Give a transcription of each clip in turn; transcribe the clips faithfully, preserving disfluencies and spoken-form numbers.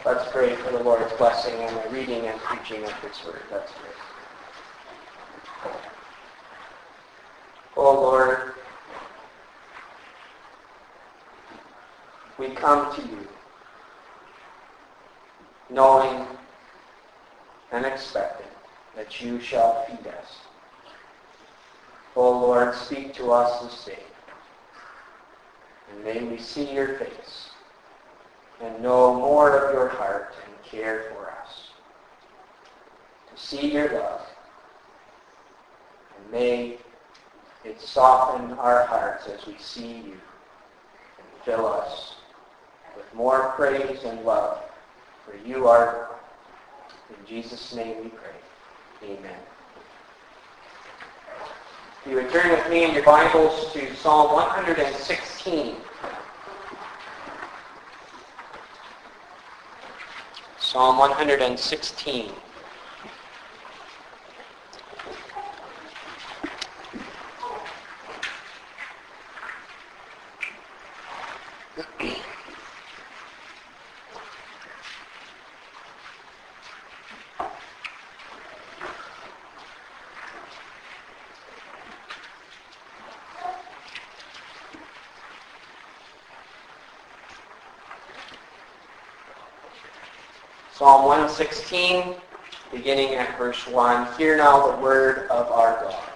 Let's pray for the Lord's blessing on the reading and preaching of His Word. Let's pray. Oh Lord, we come to you knowing and expecting that you shall feed us. Oh Lord, speak to us this day, and may we see your face and know more of your heart and care for us. To see your love, and may it soften our hearts as we see you and fill us with more praise and love, for you are God. In Jesus' name we pray. Amen. If you would turn with me in your Bibles to Psalm one hundred sixteen. Psalm one hundred sixteen. Psalm one sixteen, beginning at verse one. Hear now the word of our God.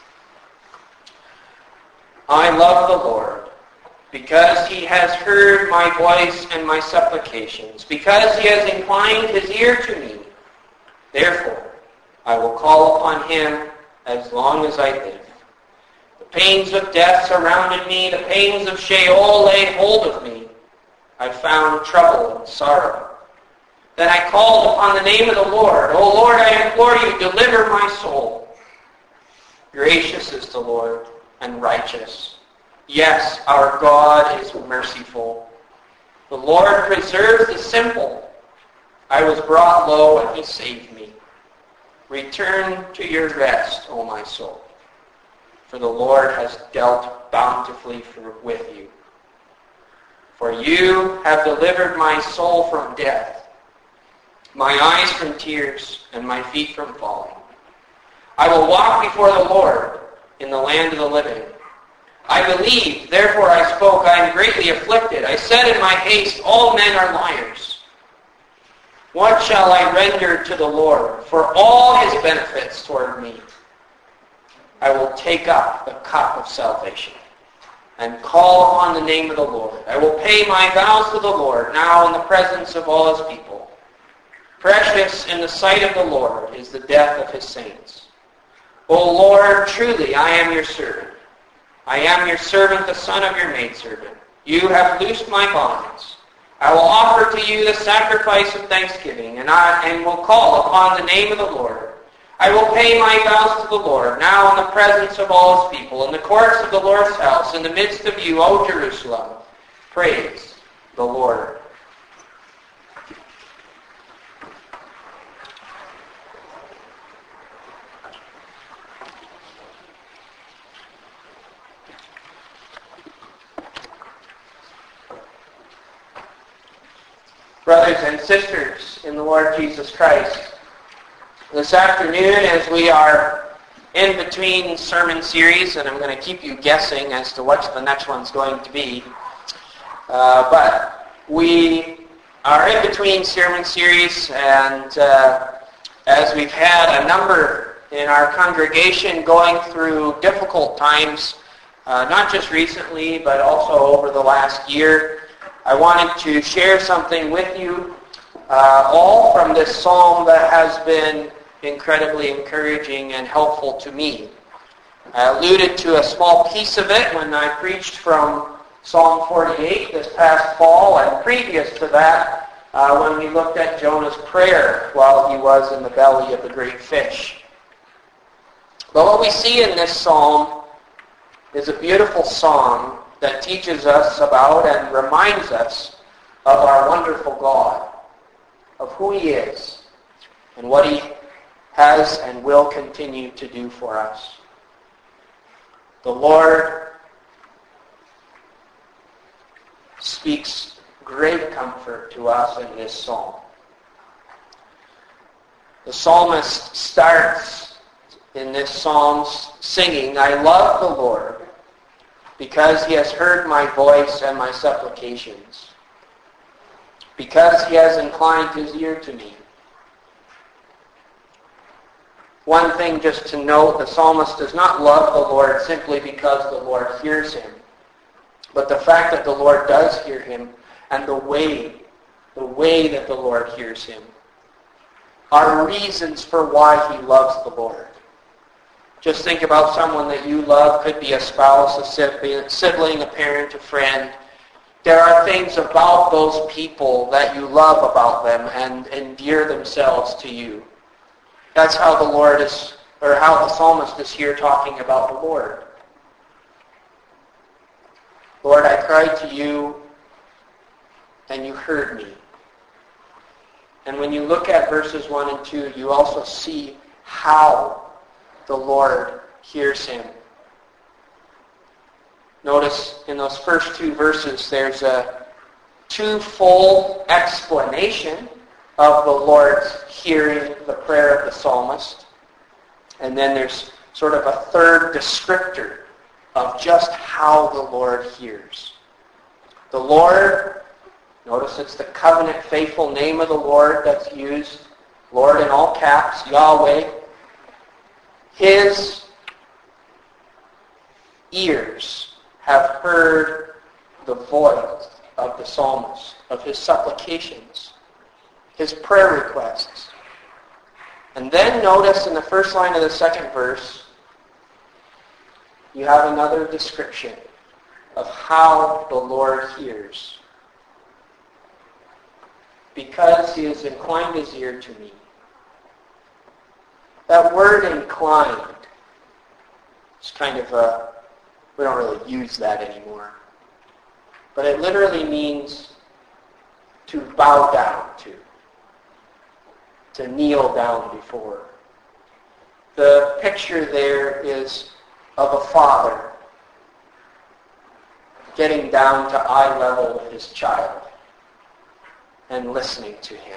I love the Lord, because he has heard my voice and my supplications, because he has inclined his ear to me. Therefore, I will call upon him as long as I live. The pains of death surrounded me, the pains of Sheol laid hold of me. I found trouble and sorrow. Then I called upon the name of the Lord. O Lord, I implore you, deliver my soul. Gracious is the Lord, and righteous. Yes, our God is merciful. The Lord preserves the simple. I was brought low, and he saved me. Return to your rest, O my soul, for the Lord has dealt bountifully for, with you. For you have delivered my soul from death, my eyes from tears, and my feet from falling. I will walk before the Lord in the land of the living. I believed, therefore I spoke. I am greatly afflicted. I said in my haste, all men are liars. What shall I render to the Lord for all his benefits toward me? I will take up the cup of salvation and call upon the name of the Lord. I will pay my vows to the Lord now in the presence of all his people. Precious in the sight of the Lord is the death of his saints. O Lord, truly I am your servant. I am your servant, the son of your maidservant. You have loosed my bonds. I will offer to you the sacrifice of thanksgiving, and I and will call upon the name of the Lord. I will pay my vows to the Lord, now in the presence of all his people, in the courts of the Lord's house, in the midst of you, O Jerusalem. Praise the Lord. Brothers and sisters in the Lord Jesus Christ, this afternoon as we are in between sermon series, and I'm going to keep you guessing as to what the next one's going to be, uh, but we are in between sermon series, and uh, as we've had a number in our congregation going through difficult times, uh, not just recently, but also over the last year, I wanted to share something with you, uh, all from this psalm that has been incredibly encouraging and helpful to me. I alluded to a small piece of it when I preached from Psalm forty-eight this past fall, and previous to that, uh, when we looked at Jonah's prayer while he was in the belly of the great fish. But what we see in this psalm is a beautiful song that teaches us about and reminds us of our wonderful God, of who he is, and what he has and will continue to do for us. The Lord speaks great comfort to us in this psalm. The psalmist starts in this psalm singing, I love the Lord because he has heard my voice and my supplications, because he has inclined his ear to me. One thing just to note, the psalmist does not love the Lord simply because the Lord hears him, but the fact that the Lord does hear him and the way, the way that the Lord hears him are reasons for why he loves the Lord. Just think about someone that you love, could be a spouse, a sibling, a parent, a friend. There are things about those people that you love about them and endear themselves to you. That's how the Lord is, or how the psalmist is here talking about the Lord. Lord, I cried to you, and you heard me. And when you look at verses one and two, you also see how the Lord hears him. Notice in those first two verses, there's a twofold explanation of the Lord's hearing the prayer of the psalmist. And then there's sort of a third descriptor of just how the Lord hears. The Lord, notice it's the covenant faithful name of the Lord that's used, Lord in all caps, Yahweh. His ears have heard the voice of the psalmist, of his supplications, his prayer requests. And then notice in the first line of the second verse, you have another description of how the Lord hears. Because he has inclined his ear to me. That word inclined is kind of a, we don't really use that anymore. But it literally means to bow down to. To kneel down before. The picture there is of a father getting down to eye level with his child and listening to him.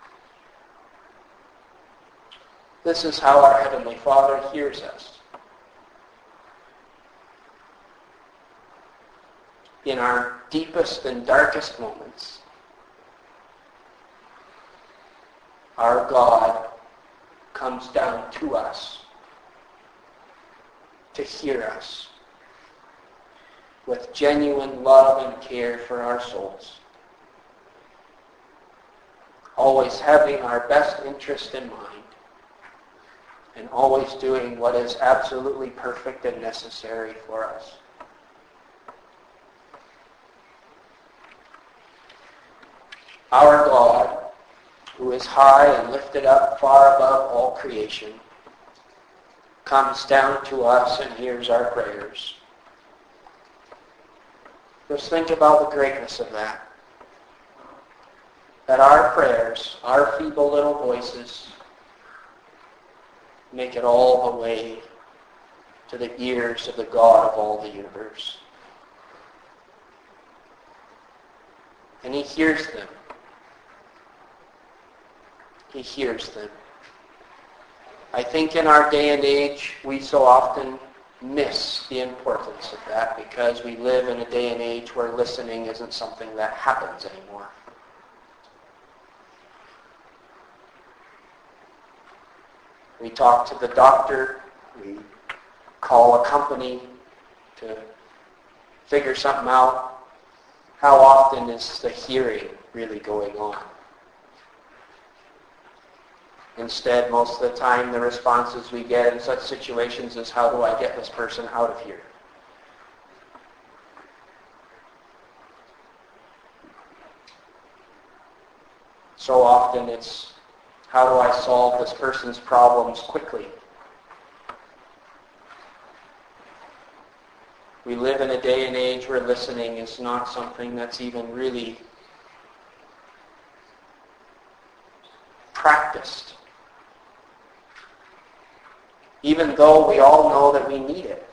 This is how our Heavenly Father hears us. In our deepest and darkest moments, our God comes down to us to hear us with genuine love and care for our souls, always having our best interest in mind, and always doing what is absolutely perfect and necessary for us. Our God, who is high and lifted up far above all creation, comes down to us and hears our prayers. Just think about the greatness of that. That our prayers, our feeble little voices, make it all the way to the ears of the God of all the universe. And he hears them. He hears them. I think in our day and age, we so often miss the importance of that because we live in a day and age where listening isn't something that happens anymore. We talk to the doctor, we call a company to figure something out. How often is the hearing really going on? Instead, most of the time, the responses we get in such situations is, how do I get this person out of here? So often it's, how do I solve this person's problems quickly? We live in a day and age where listening is not something that's even really practiced. Even though we all know that we need it.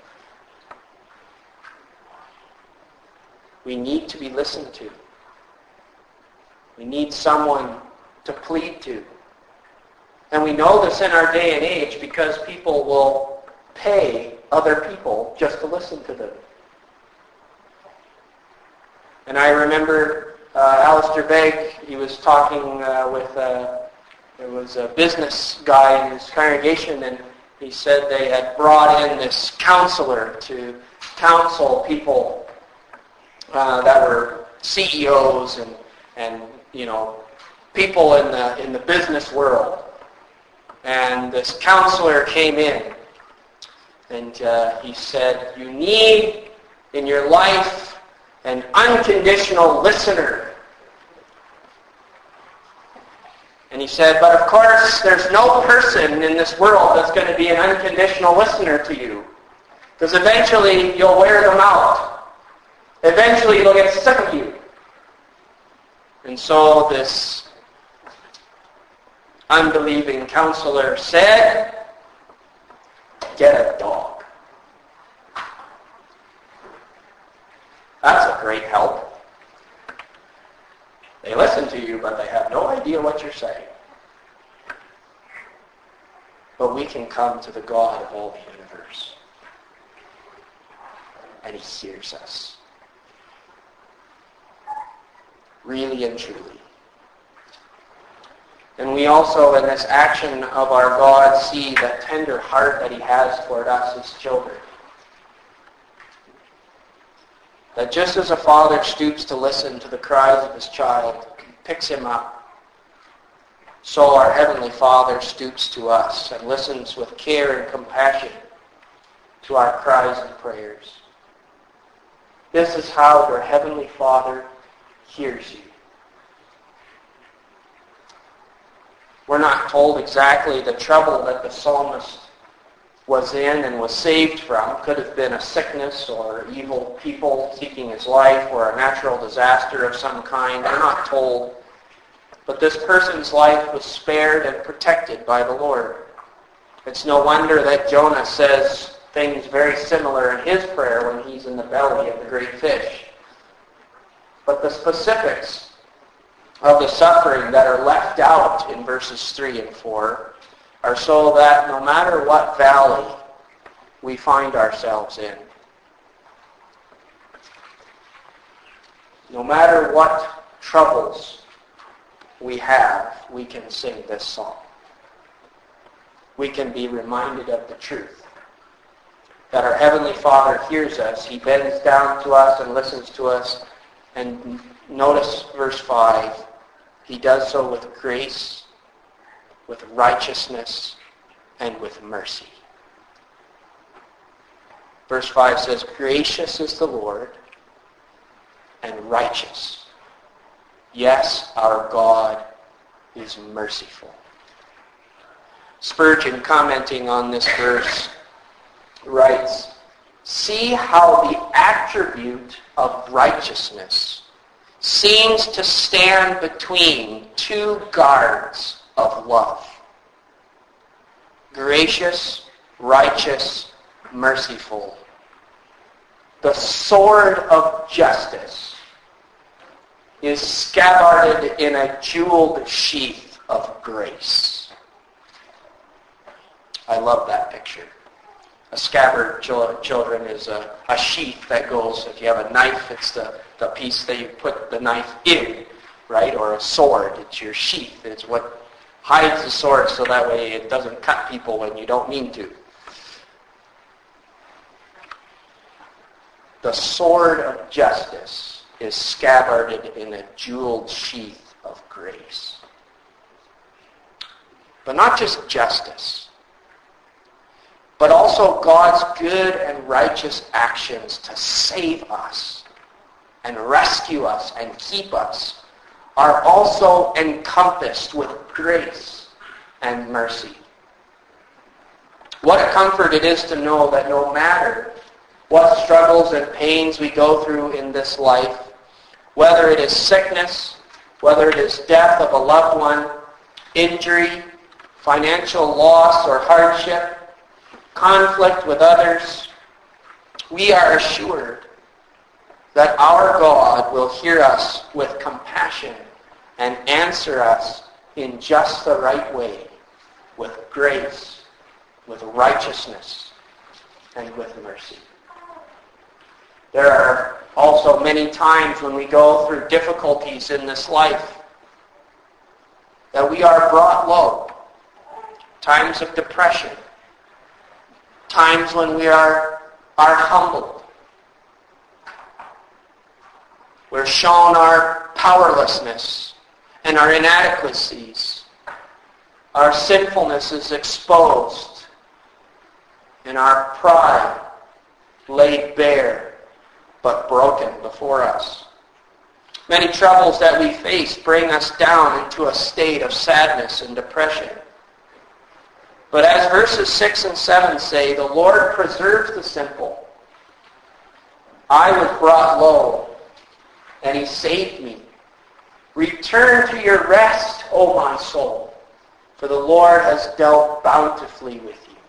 We need to be listened to. We need someone to plead to. And we know this in our day and age because people will pay other people just to listen to them. And I remember uh, Alistair Begg, he was talking uh, with, uh, there was a business guy in his congregation, and he said they had brought in this counselor to counsel people uh, that were C E Os and, and you know, people in the, in the business world. And this counselor came in, and uh, he said, you need in your life an unconditional listener. And he said, but of course, there's no person in this world that's going to be an unconditional listener to you. Because eventually, you'll wear them out. Eventually, they'll get sick of you. And so this unbelieving counselor said, get a dog. That's a great help. They listen to you, but they have no idea what you're saying. But we can come to the God of all the universe. And he hears us. Really and truly. And we also, in this action of our God, see that tender heart that he has toward us as children. That just as a father stoops to listen to the cries of his child, picks him up, so our Heavenly Father stoops to us and listens with care and compassion to our cries and prayers. This is how your Heavenly Father hears you. We're not told exactly the trouble that the psalmist was in and was saved from. Could have been a sickness or evil people seeking his life or a natural disaster of some kind. We're not told. But this person's life was spared and protected by the Lord. It's no wonder that Jonah says things very similar in his prayer when he's in the belly of the great fish. But the specifics of the suffering that are left out in verses three and four are so that no matter what valley we find ourselves in, no matter what troubles we have, we can sing this song. We can be reminded of the truth that our Heavenly Father hears us. He bends down to us and listens to us. And notice verse five. He does so with grace, with righteousness, and with mercy. Verse five says, gracious is the Lord, and righteous. Yes, our God is merciful. Spurgeon, commenting on this verse, writes, see how the attribute of righteousness seems to stand between two guards of love. Gracious, righteous, merciful. The sword of justice is scabbarded in a jeweled sheath of grace. I love that picture. A scabbard, children, is a, a sheath that goes, if you have a knife, it's the, the piece that you put the knife in, right? Or a sword, it's your sheath. It's what hides the sword so that way it doesn't cut people when you don't mean to. The sword of justice is scabbarded in a jeweled sheath of grace. But not just justice, but also God's good and righteous actions to save us and rescue us and keep us are also encompassed with grace and mercy. What a comfort it is to know that no matter what struggles and pains we go through in this life, whether it is sickness, whether it is death of a loved one, injury, financial loss or hardship, conflict with others, we are assured that our God will hear us with compassion and answer us in just the right way with grace, with righteousness, and with mercy. There are also many times when we go through difficulties in this life that we are brought low. Times of depression. Times when we are, are humbled. We're shown our powerlessness and our inadequacies. Our sinfulness is exposed and our pride laid bare but broken before us. Many troubles that we face bring us down into a state of sadness and depression. But as verses six and seven say, the Lord preserves the simple. I was brought low, and he saved me. Return to your rest, O my soul, for the Lord has dealt bountifully with you.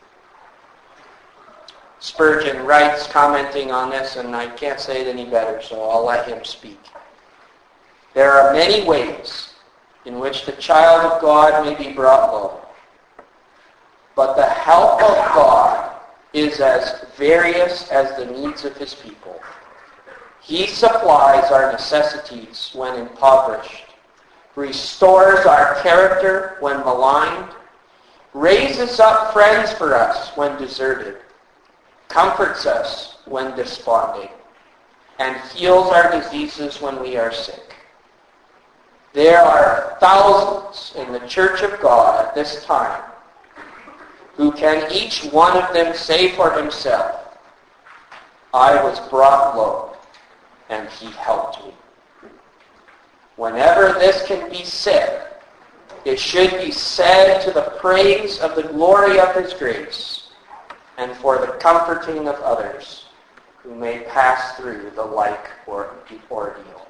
Spurgeon writes, commenting on this, and I can't say it any better, so I'll let him speak. There are many ways in which the child of God may be brought low, but the help of God is as various as the needs of his people. He supplies our necessities when impoverished, restores our character when maligned, raises up friends for us when deserted, comforts us when desponding, and heals our diseases when we are sick. There are thousands in the church of God at this time who can each one of them say for himself, I was brought low, and he helped me. Whenever this can be said, it should be said to the praise of the glory of his grace and for the comforting of others who may pass through the like ordeal.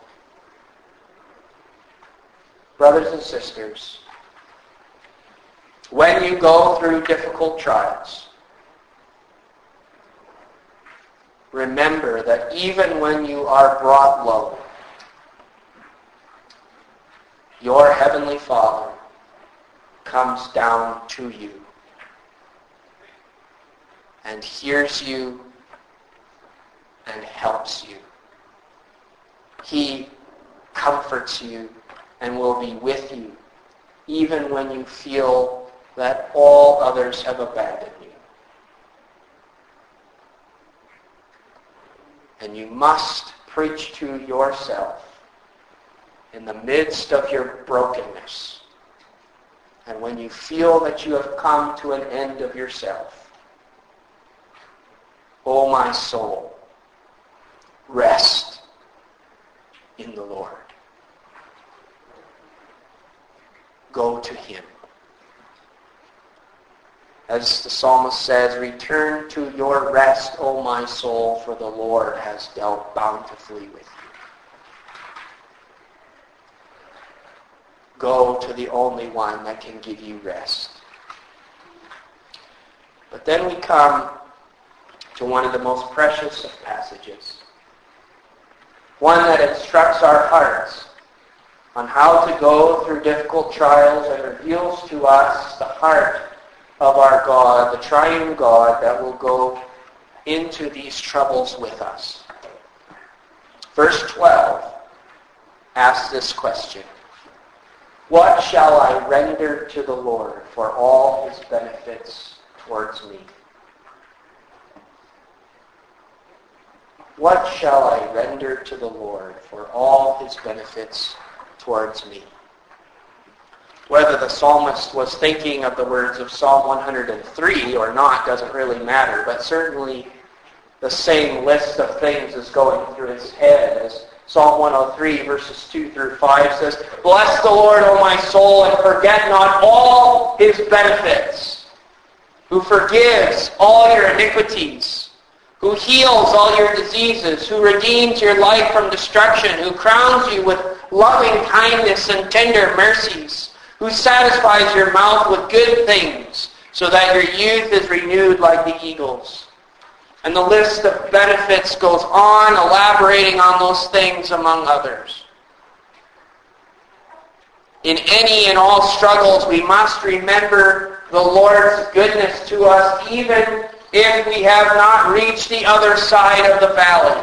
Brothers and sisters, when you go through difficult trials, remember that even when you are brought low, your Heavenly Father comes down to you and hears you and helps you. He comforts you and will be with you even when you feel that all others have abandoned you. And you must preach to yourself in the midst of your brokenness. And when you feel that you have come to an end of yourself, O my soul, rest in the Lord. Go to him. As the psalmist says, return to your rest, O my soul, for the Lord has dealt bountifully with you. Go to the only one that can give you rest. But then we come to one of the most precious of passages. One that instructs our hearts on how to go through difficult trials and reveals to us the heart of our God, the triune God that will go into these troubles with us. Verse twelve asks this question: what shall I render to the Lord for all his benefits towards me? What shall I render to the Lord for all his benefits towards me? Whether the psalmist was thinking of the words of Psalm one hundred three or not doesn't really matter, but certainly the same list of things is going through his head as Psalm one oh three verses two through five says, bless the Lord, O my soul, and forget not all his benefits, who forgives all your iniquities, who heals all your diseases, who redeems your life from destruction, who crowns you with loving kindness and tender mercies, who satisfies your mouth with good things, so that your youth is renewed like the eagles. And the list of benefits goes on, elaborating on those things among others. In any and all struggles, we must remember the Lord's goodness to us even if we have not reached the other side of the valley.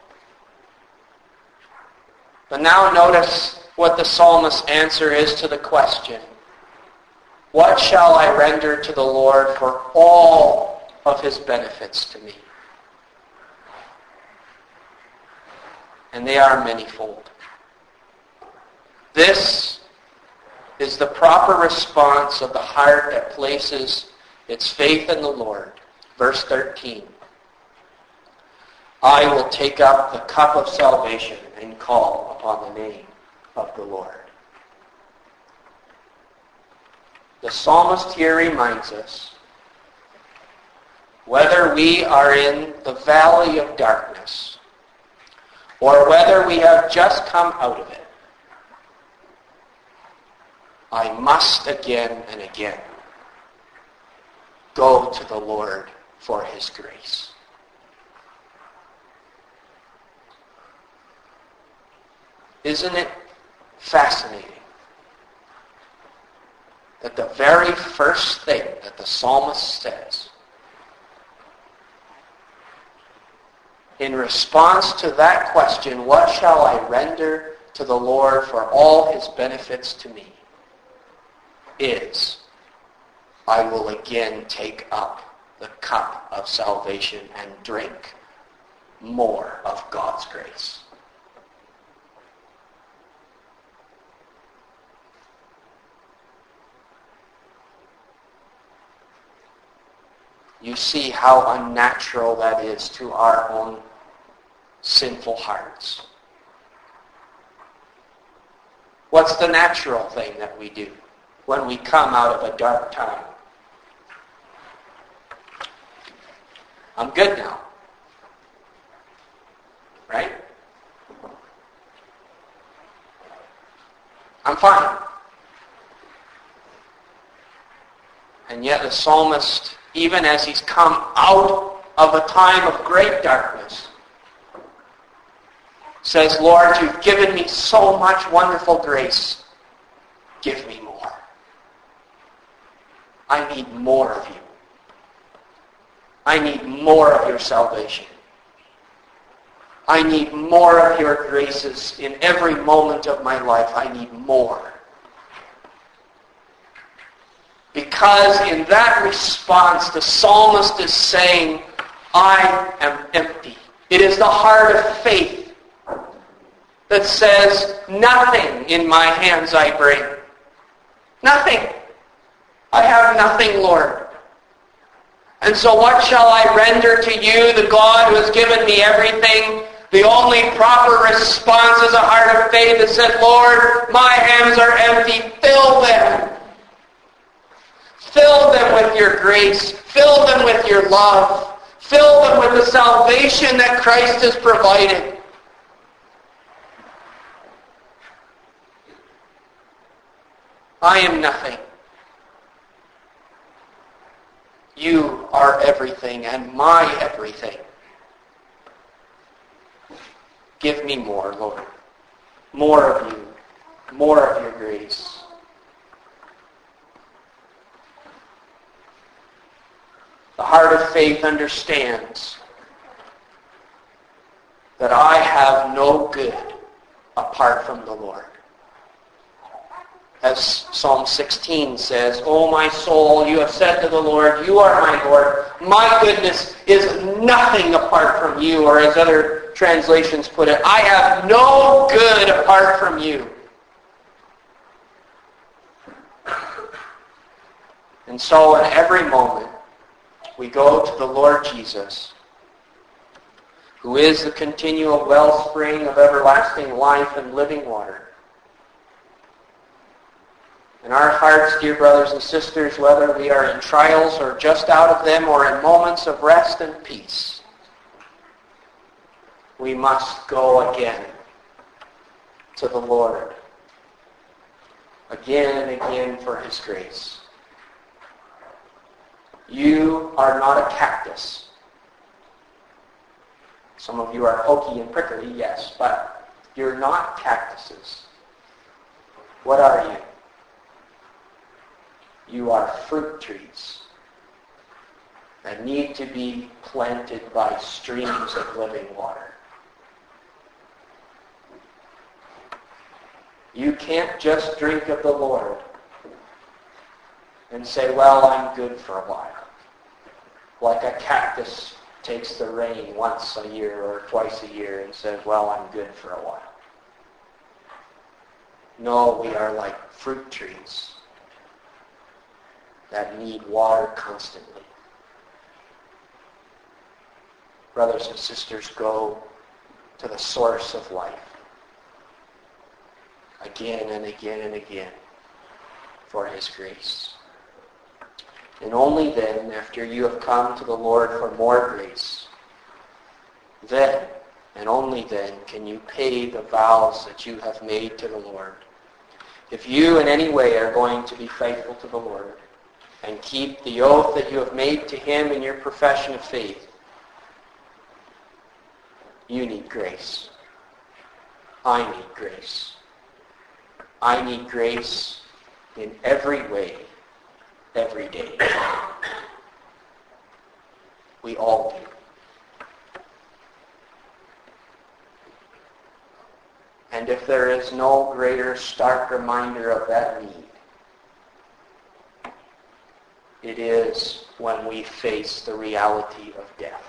But now notice what the psalmist's answer is to the question, what shall I render to the Lord for all of his benefits to me? And they are manifold. This is the proper response of the heart that places its faith in the Lord. Verse thirteen. I will take up the cup of salvation and call upon the name of the Lord. The psalmist here reminds us, whether we are in the valley of darkness or whether we have just come out of it, I must again and again go to the Lord for his grace. Isn't it fascinating that the very first thing that the psalmist says in response to that question, what shall I render to the Lord for all his benefits to me, is, I will again take up the cup of salvation and drink more of God's grace. You see how unnatural that is to our own sinful hearts. What's the natural thing that we do when we come out of a dark time? I'm good now. Right? I'm fine. And yet the psalmist, even as he's come out of a time of great darkness, says, Lord, you've given me so much wonderful grace. Give me more. I need more of you. I need more of your salvation. I need more of your graces in every moment of my life. I need more. Because in that response, the psalmist is saying, I am empty. It is the heart of faith that says, nothing in my hands I bring. Nothing. I have nothing, Lord. And so what shall I render to you, the God who has given me everything? The only proper response is a heart of faith that says, Lord, my hands are empty. Fill them. Fill them with your grace. Fill them with your love. Fill them with the salvation that Christ has provided. I am nothing. You are everything and my everything. Give me more, Lord. More of you. More of your grace. The heart of faith understands that I have no good apart from the Lord. As Psalm sixteen says, O my soul, you have said to the Lord, you are my Lord. My goodness is nothing apart from you. Or as other translations put it, I have no good apart from you. And so in every moment, we go to the Lord Jesus, who is the continual wellspring of everlasting life and living water. In our hearts, dear brothers and sisters, whether we are in trials or just out of them or in moments of rest and peace, we must go again to the Lord, again and again for his grace. You are not a cactus. Some of you are pokey and prickly, yes, but you're not cactuses. What are you? You are fruit trees that need to be planted by streams of living water. You can't just drink of the Lord and say, well, I'm good for a while. Like a cactus takes the rain once a year or twice a year and says, well, I'm good for a while. No, we are like fruit trees that need water constantly. Brothers and sisters, go to the source of life again and again and again for His grace. And only then, after you have come to the Lord for more grace, then, and only then, can you pay the vows that you have made to the Lord. If you in any way are going to be faithful to the Lord and keep the oath that you have made to Him in your profession of faith, you need grace. I need grace. I need grace in every way, every day. We all do. And if there is no greater stark reminder of that need, it is when we face the reality of death.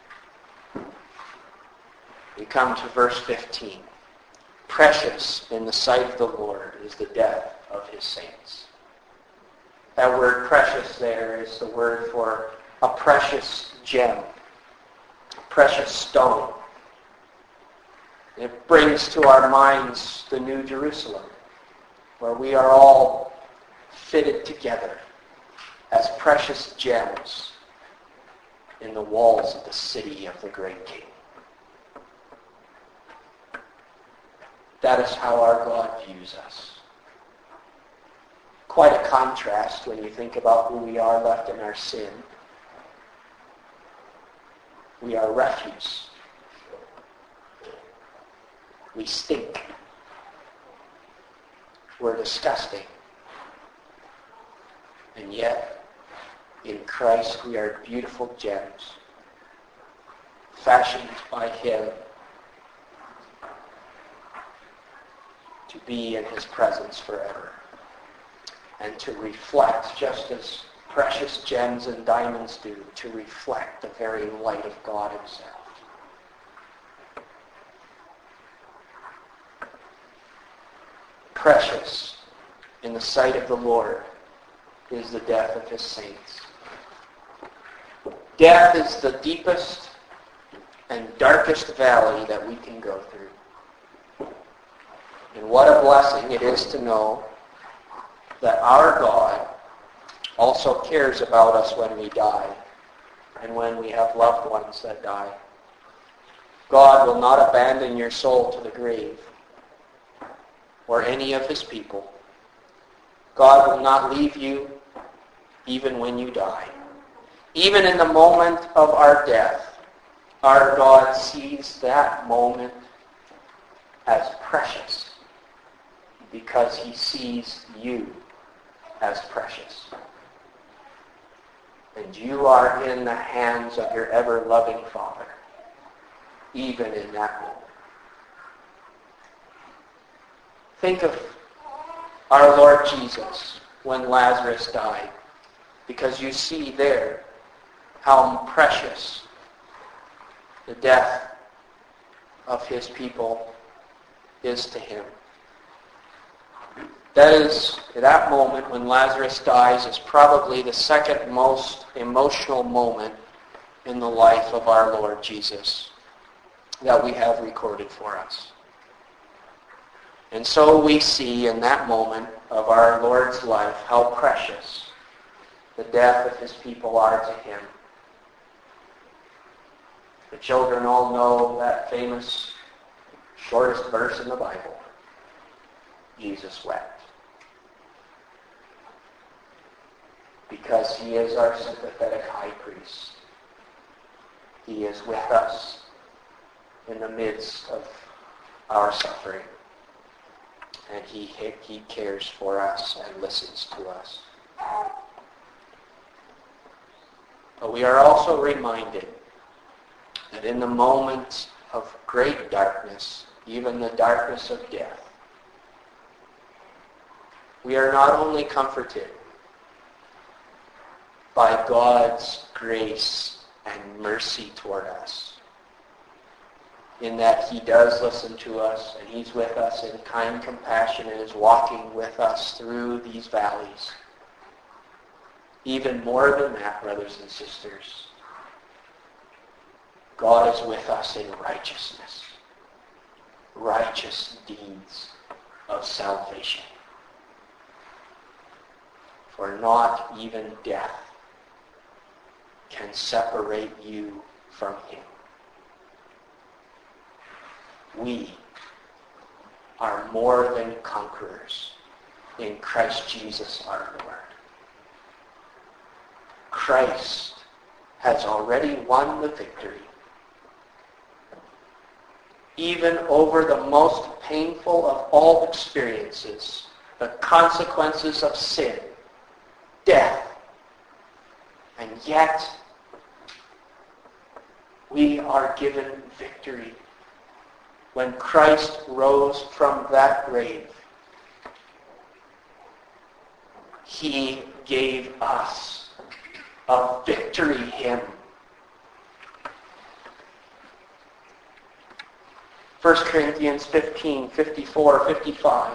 We come to verse fifteen. Precious in the sight of the Lord is the death of His saints. That word precious there is the word for a precious gem, a precious stone. It brings to our minds the New Jerusalem, where we are all fitted together as precious gems in the walls of the city of the great King. That is how our God views us. Quite a contrast when you think about who we are left in our sin. We are refuse. We stink. We're disgusting. And yet, in Christ, we are beautiful gems, fashioned by Him to be in His presence forever and to reflect, just as precious gems and diamonds do, to reflect the very light of God Himself. Precious in the sight of the Lord is the death of His saints. Death is the deepest and darkest valley that we can go through. And what a blessing it is to know that our God also cares about us when we die and when we have loved ones that die. God will not abandon your soul to the grave or any of His people. God will not leave you even when you die. Even in the moment of our death, our God sees that moment as precious because He sees you as precious. And you are in the hands of your ever-loving Father, even in that moment. Think of our Lord Jesus when Lazarus died, because you see there how precious the death of His people is to Him. That is, that moment when Lazarus dies is probably the second most emotional moment in the life of our Lord Jesus that we have recorded for us. And so we see in that moment of our Lord's life how precious the death of His people are to Him. The children all know that famous shortest verse in the Bible. Jesus wept. Because He is our sympathetic high priest. He is with us in the midst of our suffering. And he, he cares for us and listens to us. But we are also reminded that in the moment of great darkness, even the darkness of death, we are not only comforted by God's grace and mercy toward us, in that he does listen to us and he's with us in kind compassion and is walking with us through these valleys. Even more than that, brothers and sisters, God is with us in righteousness, righteous deeds of salvation. For not even death can separate you from him. We are more than conquerors in Christ Jesus our Lord. Christ has already won the victory, even over the most painful of all experiences, the consequences of sin, death. And yet, we are given victory. When Christ rose from that grave, he gave us a victory hymn. First Corinthians fifteen, fifty-four, fifty-five.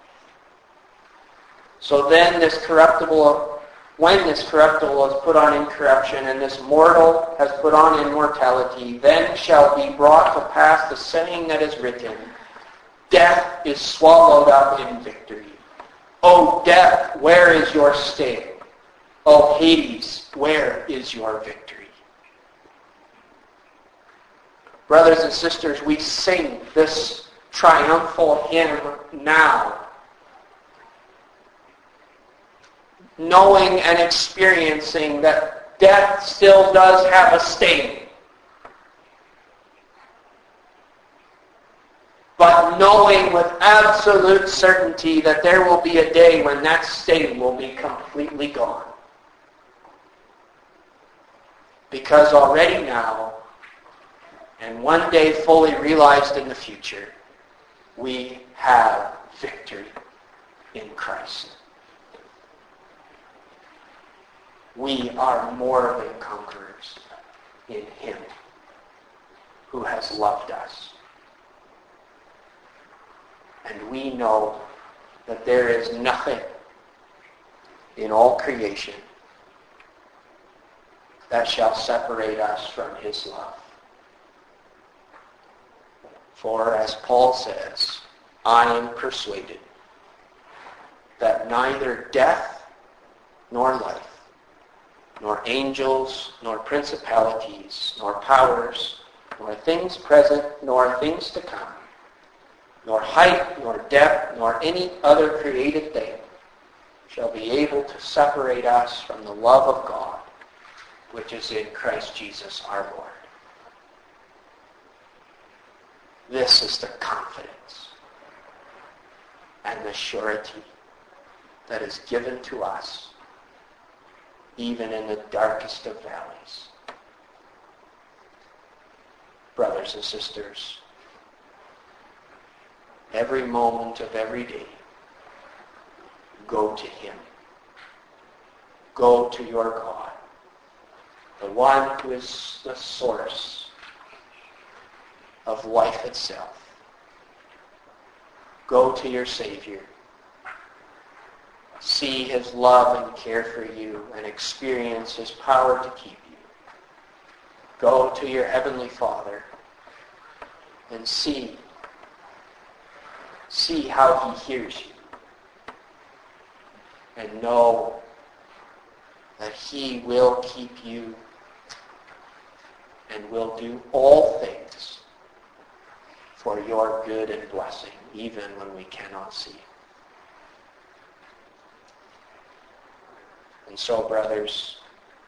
So then this corruptible, when this corruptible is put on incorruption, and this mortal has put on immortality, then shall be brought to pass the saying that is written, death is swallowed up in victory. O death, where is your sting? O Hades, where is your victory? Brothers and sisters, we sing this triumphal hymn now, knowing and experiencing that death still does have a sting. But knowing with absolute certainty that there will be a day when that sting will be completely gone. Because already now, and one day fully realized in the future, we have victory in Christ. We are more than conquerors in him who has loved us. And we know that there is nothing in all creation that shall separate us from his love. For as Paul says, I am persuaded that neither death nor life, nor angels, nor principalities, nor powers, nor things present, nor things to come, nor height, nor depth, nor any other created thing shall be able to separate us from the love of God, which is in Christ Jesus our Lord. This is the confidence and the surety that is given to us even in the darkest of valleys. Brothers and sisters, every moment of every day, go to him. Go to your God, the one who is the source of life itself. Go to your Savior. See his love and care for you and experience his power to keep you. Go to your Heavenly Father and see, see how he hears you. And know that he will keep you and will do all things for your good and blessing, even when we cannot see. And so, brothers,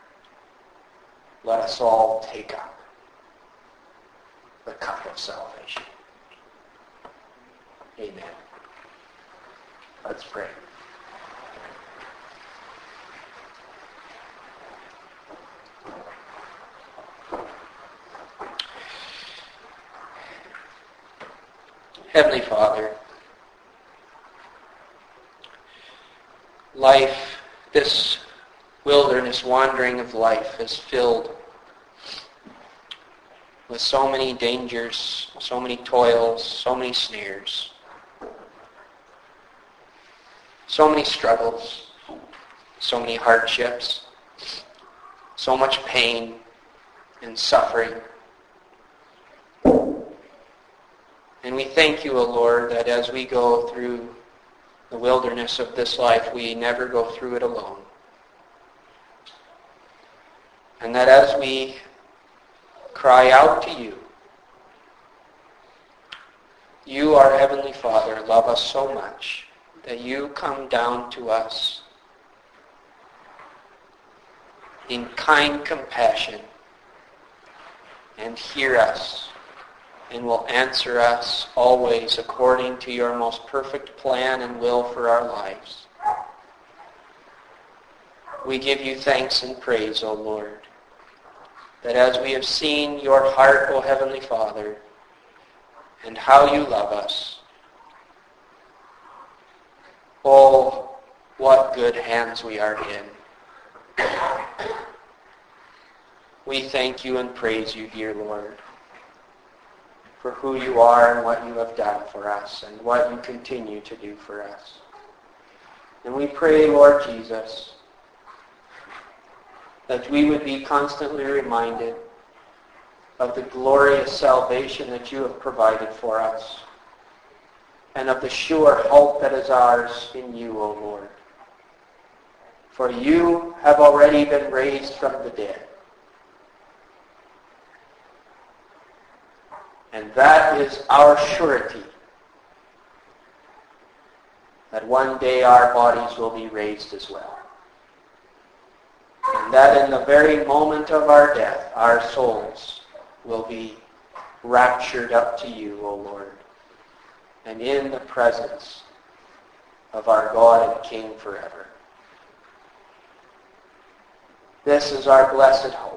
let us all take up the cup of salvation. Amen. Let's pray. Heavenly Father, life, this wilderness wandering of life is filled with so many dangers, so many toils, so many snares, so many struggles, so many hardships, so much pain and suffering. And we thank you, O Lord, that as we go through the wilderness of this life, we never go through it alone. And that as we cry out to you, you, our Heavenly Father, love us so much that you come down to us in kind compassion and hear us and will answer us always according to your most perfect plan and will for our lives. We give you thanks and praise, O Lord, that as we have seen your heart, O Heavenly Father, and how you love us, oh, what good hands we are in. We thank you and praise you, dear Lord, for who you are and what you have done for us and what you continue to do for us. And we pray, Lord Jesus, that we would be constantly reminded of the glorious salvation that you have provided for us and of the sure hope that is ours in you, O Lord. For you have already been raised from the dead. And that is our surety, that one day our bodies will be raised as well. And that in the very moment of our death, our souls will be raptured up to you, O Lord, and in the presence of our God and King forever. This is our blessed hope.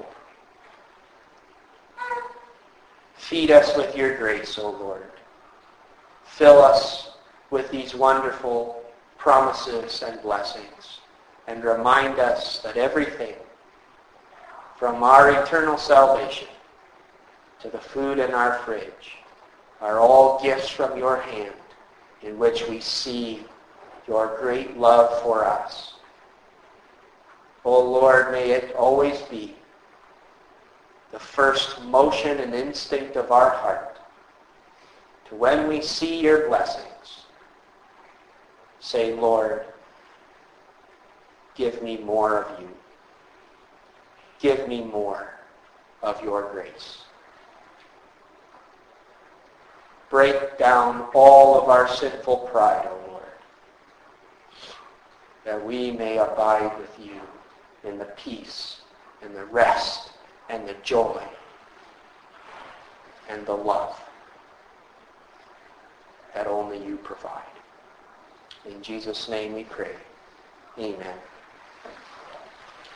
Feed us with your grace, O Lord. Fill us with these wonderful promises and blessings, and remind us that everything, from our eternal salvation to the food in our fridge, are all gifts from your hand in which we see your great love for us. O Lord, may it always be the first motion and instinct of our heart to, when we see your blessings, say, Lord, give me more of you. Give me more of your grace. Break down all of our sinful pride, O Lord, that we may abide with you in the peace and the rest and the joy and the love that only you provide. In Jesus' name we pray. Amen.